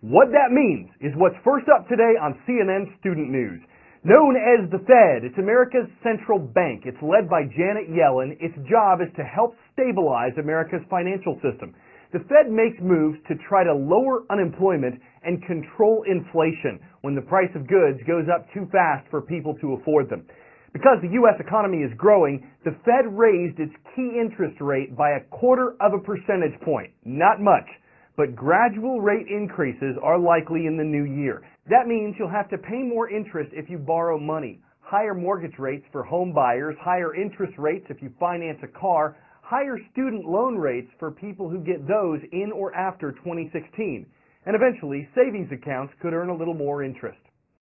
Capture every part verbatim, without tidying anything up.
What that means is what's first up today on C N N Student News. Known as the Fed, it's America's central bank. It's led by Janet Yellen. Its job is to help stabilize America's financial system. The Fed makes moves to try to lower unemployment and control inflation when the price of goods goes up too fast for people to afford them. Because the U S economy is growing, the Fed raised its key interest rate by a quarter of a percentage point. Not much, but gradual rate increases are likely in the new year. That means you'll have to pay more interest if you borrow money, higher mortgage rates for home buyers, higher interest rates if you finance a car, higher student loan rates for people who get those in or after twenty sixteen, and eventually savings accounts could earn a little more interest.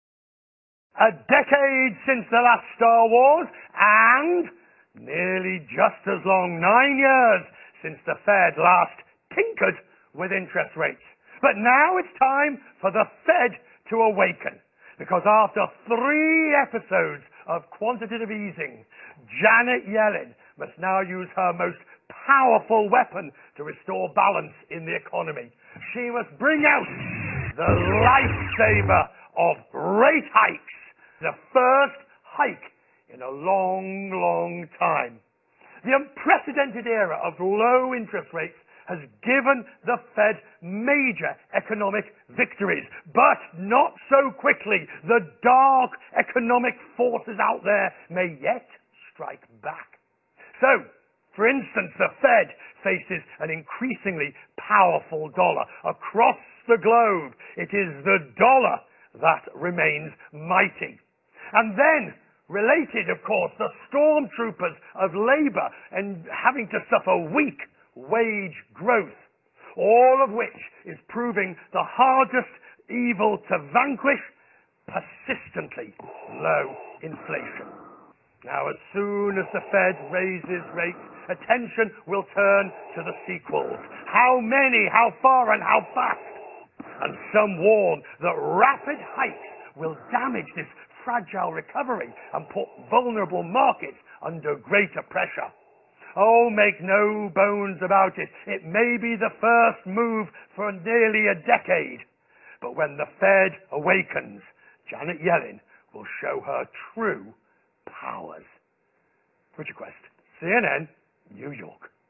A decade since the last Star Wars, and nearly just as long, nine years, since the Fed last tinkered with interest rates. But now it's time for the Fed to awaken, because after three episodes of quantitative easing, Janet Yellen must now use her most powerful weapon to restore balance in the economy. She must bring out the lifesaver of rate hikes, the first hike in a long, long time. The unprecedented era of low interest rates has given the Fed major economic victories, but not so quickly. The dark economic forces out there may yet strike back. So, for instance, the Fed faces an increasingly powerful dollar. Across the globe, it is the dollar that remains mighty. And then, related, of course, the stormtroopers of labor and having to suffer weak wage growth, all of which is proving the hardest evil to vanquish: persistently low inflation. Now, as soon as the Fed raises rates, attention will turn to the sequels. How many, how far, and how fast? And some warn that rapid hikes will damage this fragile recovery and put vulnerable markets under greater pressure. Oh, make no bones about it. It may be the first move for nearly a decade. But when the Fed awakens, Janet Yellen will show her true powers. Richard Quest, C N N, New York.